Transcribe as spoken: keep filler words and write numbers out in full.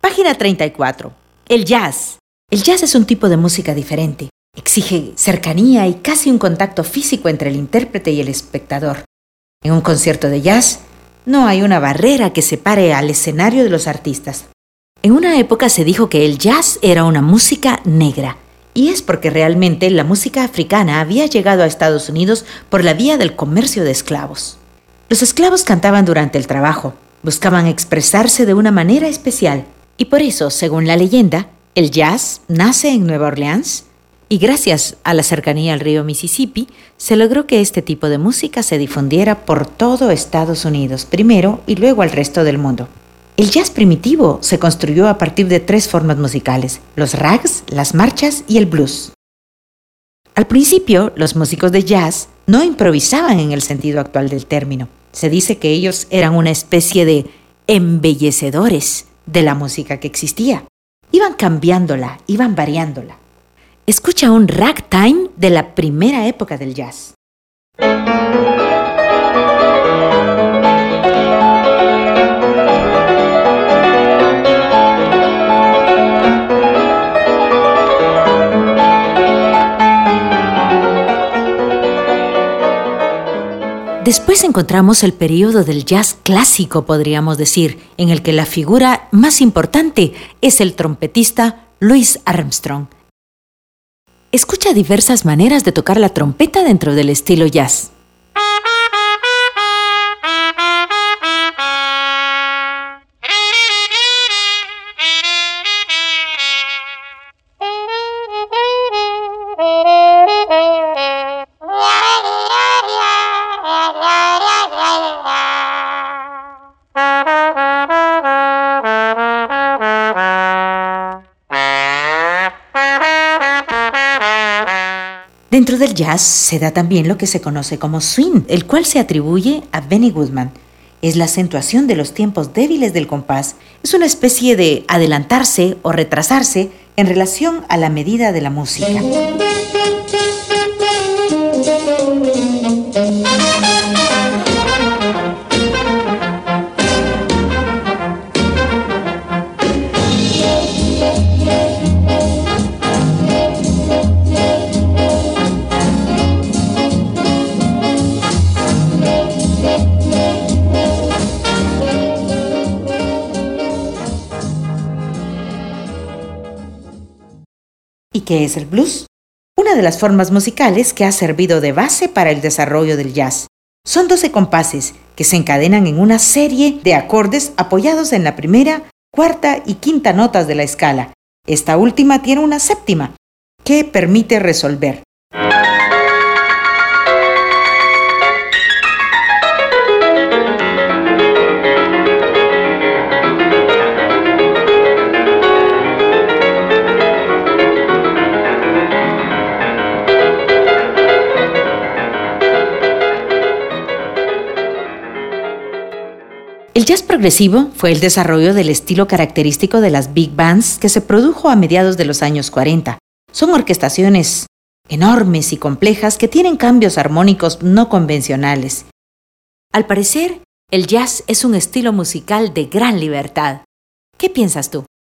Página treinta y cuatro. El jazz. El jazz es un tipo de música diferente. Exige cercanía y casi un contacto físico entre el intérprete y el espectador. En un concierto de jazz, no hay una barrera que separe al escenario de los artistas. En una época se dijo que el jazz era una música negra, y es porque realmente la música africana había llegado a Estados Unidos por la vía del comercio de esclavos. Los esclavos cantaban durante el trabajo, buscaban expresarse de una manera especial, y por eso, según la leyenda, el jazz nace en Nueva Orleans, y gracias a la cercanía al río Mississippi, se logró que este tipo de música se difundiera por todo Estados Unidos primero y luego al resto del mundo. El jazz primitivo se construyó a partir de tres formas musicales: los rags, las marchas y el blues. Al principio, los músicos de jazz no improvisaban en el sentido actual del término. Se dice que ellos eran una especie de embellecedores de la música que existía. Iban cambiándola, iban variándola. Escucha un ragtime de la primera época del jazz. Después encontramos el período del jazz clásico, podríamos decir, en el que la figura más importante es el trompetista Louis Armstrong. Escucha diversas maneras de tocar la trompeta dentro del estilo jazz. Dentro del jazz se da también lo que se conoce como swing, el cual se atribuye a Benny Goodman. Es la acentuación de los tiempos débiles del compás. Es una especie de adelantarse o retrasarse en relación a la medida de la música. ¿Y qué es el blues? Una de las formas musicales que ha servido de base para el desarrollo del jazz. Son doce compases que se encadenan en una serie de acordes apoyados en la primera, cuarta y quinta notas de la escala. Esta última tiene una séptima que permite resolver. El jazz progresivo fue el desarrollo del estilo característico de las big bands que se produjo a mediados de los años cuarenta. Son orquestaciones enormes y complejas que tienen cambios armónicos no convencionales. Al parecer, el jazz es un estilo musical de gran libertad. ¿Qué piensas tú?